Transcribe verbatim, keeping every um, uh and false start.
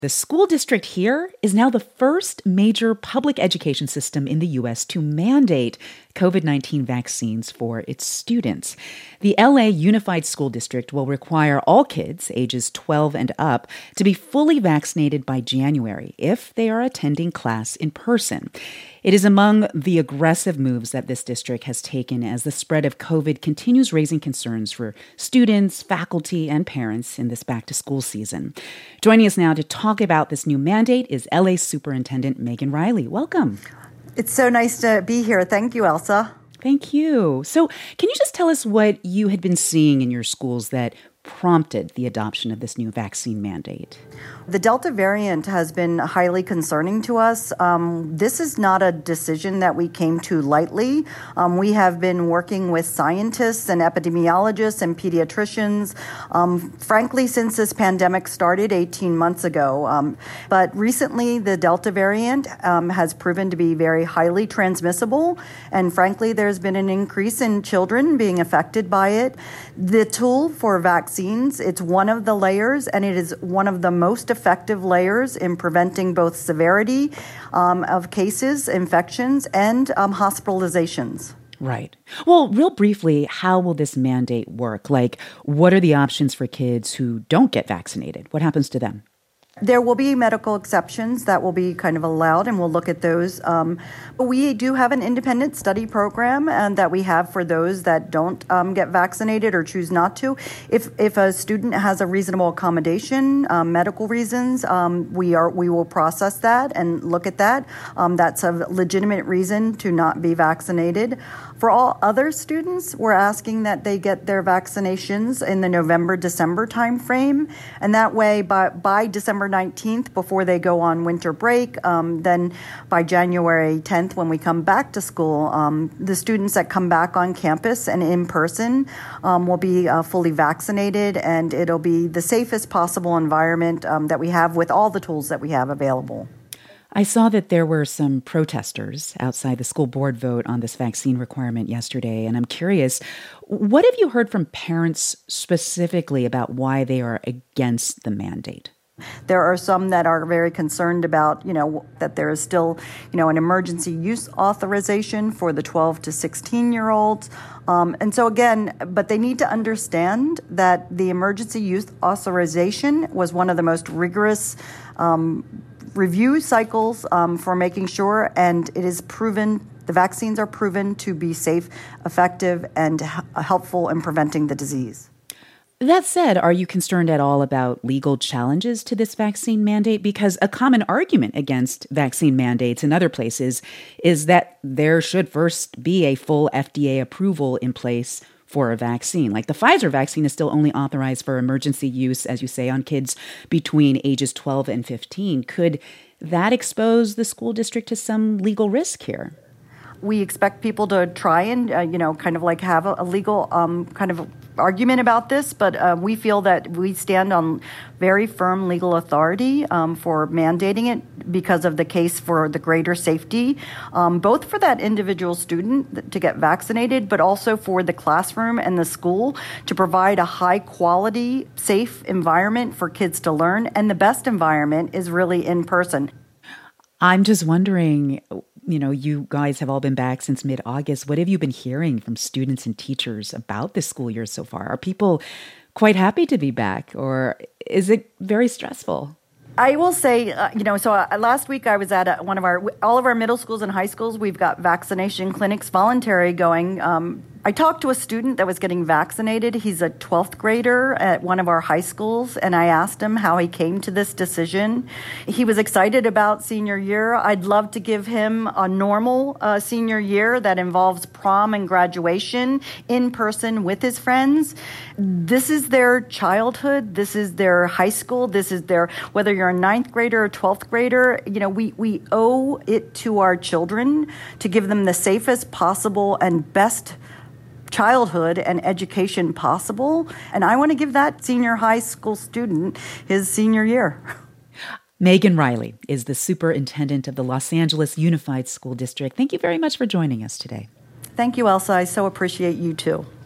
The school district here is now the first major public education system in the U S to mandate COVID nineteen vaccines for its students. The L A Unified School District will require all kids ages twelve and up to be fully vaccinated by January if they are attending class in person. It is among the aggressive moves that this district has taken as the spread of COVID continues raising concerns for students, faculty, and parents in this back-to-school season. Joining us now to talk about this new mandate is L A Superintendent Megan Riley. Welcome. It's so nice to be here. Thank you, Elsa. Thank you. So can you just tell us what you had been seeing in your schools that prompted the adoption of this new vaccine mandate? The Delta variant has been highly concerning to us. Um, this is not a decision that we came to lightly. Um, we have been working with scientists and epidemiologists and pediatricians, um, frankly, since this pandemic started eighteen months ago. Um, but recently, the Delta variant um, has proven to be very highly transmissible. And frankly, there's been an increase in children being affected by it. The tool for vaccines, it's one of the layers, and it is one of the most effective layers in preventing both severity um, of cases, infections, and um, hospitalizations. Right. Well, real briefly, how will this mandate work? Like, what are the options for kids who don't get vaccinated? What happens to them? There will be medical exceptions that will be kind of allowed, and we'll look at those. Um, but we do have an independent study program and that we have for those that don't um, get vaccinated or choose not to. If if a student has a reasonable accommodation, um, medical reasons, um, we are we will process that and look at that. Um, that's a legitimate reason to not be vaccinated. For all other students, we're asking that they get their vaccinations in the November-December timeframe, and that way by, by December nineteenth, before they go on winter break, um, then by January tenth, when we come back to school, um, the students that come back on campus and in person um, will be uh, fully vaccinated, and it'll be the safest possible environment um, that we have with all the tools that we have available. I saw that there were some protesters outside the school board vote on this vaccine requirement yesterday, and I'm curious, what have you heard from parents specifically about why they are against the mandate? There are some that are very concerned about, you know, that there is still, you know, an emergency use authorization for the twelve to sixteen-year-olds. Um, and so again, but they need to understand that the emergency use authorization was one of the most rigorous um review cycles um, for making sure, and it is proven, the vaccines are proven to be safe, effective, and h- helpful in preventing the disease. That said, are you concerned at all about legal challenges to this vaccine mandate? Because a common argument against vaccine mandates in other places is that there should first be a full F D A approval in place for a vaccine. Like the Pfizer vaccine is still only authorized for emergency use, as you say, on kids between ages twelve and fifteen. Could that expose the school district to some legal risk here? We expect people to try and, uh, you know, kind of like have a, a legal um, kind of argument about this, but uh, we feel that we stand on very firm legal authority um, for mandating it because of the case for the greater safety, um, both for that individual student to get vaccinated, but also for the classroom and the school to provide a high quality, safe environment for kids to learn. And the best environment is really in person. I'm just wondering, you know, you guys have all been back since mid-August. What have you been hearing from students and teachers about this school year so far? Are people quite happy to be back, or is it very stressful? I will say, uh, you know, so uh, last week I was at a, one of our, all of our middle schools and high schools, we've got vaccination clinics voluntary going. Um, I talked to a student that was getting vaccinated. He's a twelfth grader at one of our high schools, and I asked him how he came to this decision. He was excited about senior year. I'd love to give him a normal uh, senior year that involves prom and graduation in person with his friends. This is their childhood. This is their high school. This is their, whether you're a ninth grader or twelfth grader, you know, we, we owe it to our children to give them the safest possible and best childhood and education possible. And I want to give that senior high school student his senior year. Megan Riley is the superintendent of the Los Angeles Unified School District. Thank you very much for joining us today. Thank you, Elsa. I so appreciate you too.